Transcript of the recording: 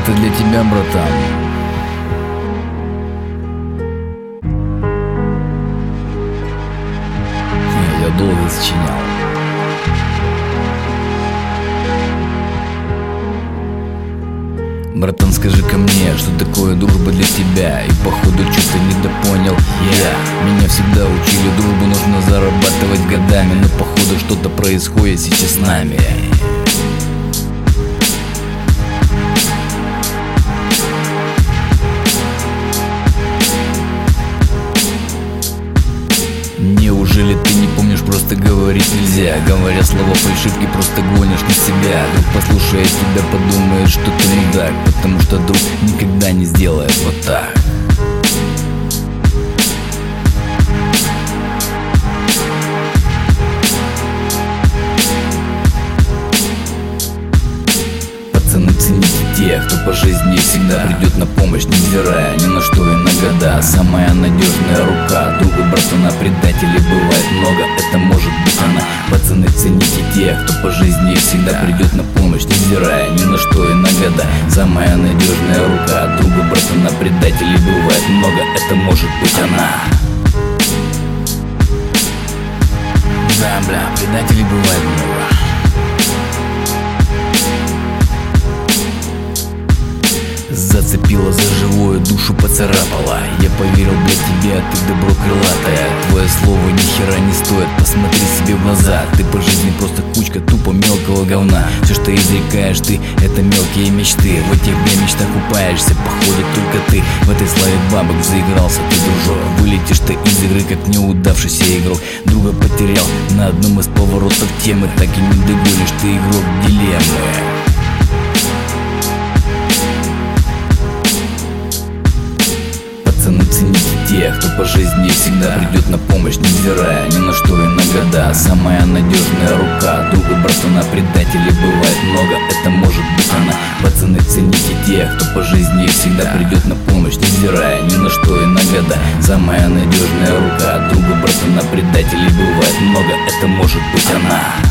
Это для тебя, братан. Я долго сочинял. Братан, скажи-ка мне, что такое дружба для тебя? И походу что-то недопонял я. Меня всегда учили, дружбу нужно зарабатывать годами, но походу что-то происходит сейчас с нами. Неужели ты не помнишь, просто говорить нельзя? Говоря слова фальшивки, просто гонишь на себя. Друг, послушая тебя, подумает, что ты мудак, потому что друг никогда не сделает вот так. Пацаны, цените тех, кто по жизни всегда придет на помощь, невзирая ни на что и на года. Самая надежная рука друга, братана, предателей бывает много, это может быть она. Пацаны, цените тех, кто по жизни всегда придет на помощь, невзирая ни на что и на года. Самая надежная рука друга, братана, предателей бывает много, это может быть она. Да, бля, предателей бывает много. Зацепила за живую, душу поцарапала. Я поверил, для тебя ты добро крылатая. Твое слово ни хера не стоит, посмотри себе в глаза. Ты по жизни просто кучка тупо мелкого говна. Все, что изрекаешь ты, это мелкие мечты. В этих мечтах купаешься, походу только ты. В этой славе бабок заигрался ты, дружок. Вылетишь ты из игры, как неудавшийся игрок. Друга потерял на одном из поворотов темы. Так и не догонишь, ты игрок дилеммы. Пацаны, цените тех, кто по жизни всегда придет на помощь, невзирая ни на что и на года. Самая надежная рука друга, братана, предателей бывает много, это может быть она. Пацаны, цените тех, кто по жизни всегда придет на помощь, невзирая ни на что и на года. Самая надежная рука друга, братана, предателей бывает много, это может быть она.